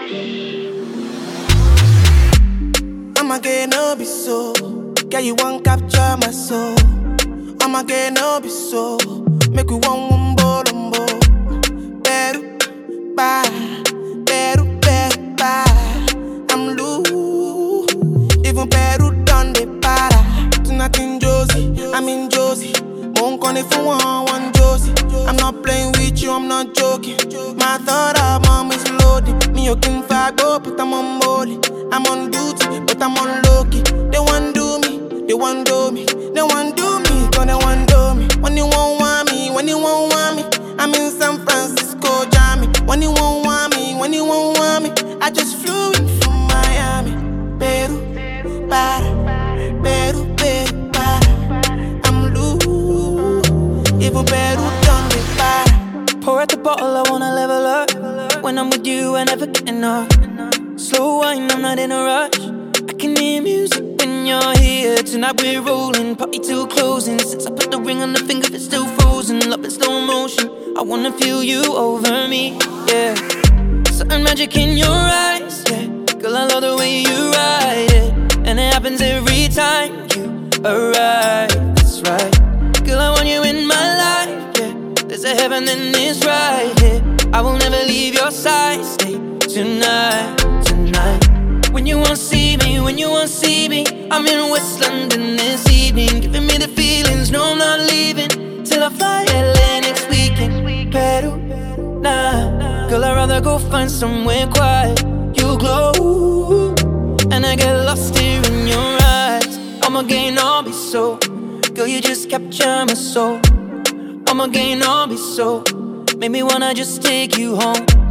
I'ma get no be so. Girl, you won't capture my soul. I'ma get no be so. Make you one wumbo lumbo. Beru, bye. Beru, bye. I'm loose. Even Peru done the para. Tonight in Josie, I'm in Josie. Won't call if you want one Josie. I'm not playing with you, I'm not joking. My thought of mom is loaded. Me, you can fago, but I'm on molly. I'm on duty, but I'm on low-key. They want do me, they want do me. They want do me, cause they want do me. When you won't want me, when you won't want me, I'm in San Francisco, Jammy. When you won't want me, when you won't want me, I just flew in from Miami. Peru, para, Peru, Peru, para. I'm loose, even Peru done me para. Pour out the bottle, I wanna level up. When I'm with you, I never get enough. Slow wine, I'm not in a rush. I can hear music when you're here. Tonight we're rolling, party till closing. Since I put the ring on the finger, it's still frozen. Love in slow motion, I wanna feel you over me, yeah. Certain magic in your eyes, yeah. Girl, I love the way you ride it. And it happens every time you arrive, that's right. Girl, I want you in my life, yeah. There's a heaven and it's right here, yeah. I will never leave your side, stay tonight. When you won't see me, when you won't see me, I'm in West London this evening, giving me the feelings, no I'm not leaving till I fly LA next weekend. Peru, nah, girl I'd rather go find somewhere quiet. You glow, and I get lost here in your eyes. I'ma gain all be so, girl you just capture my soul. I'ma gain all be so, make me wanna just take you home.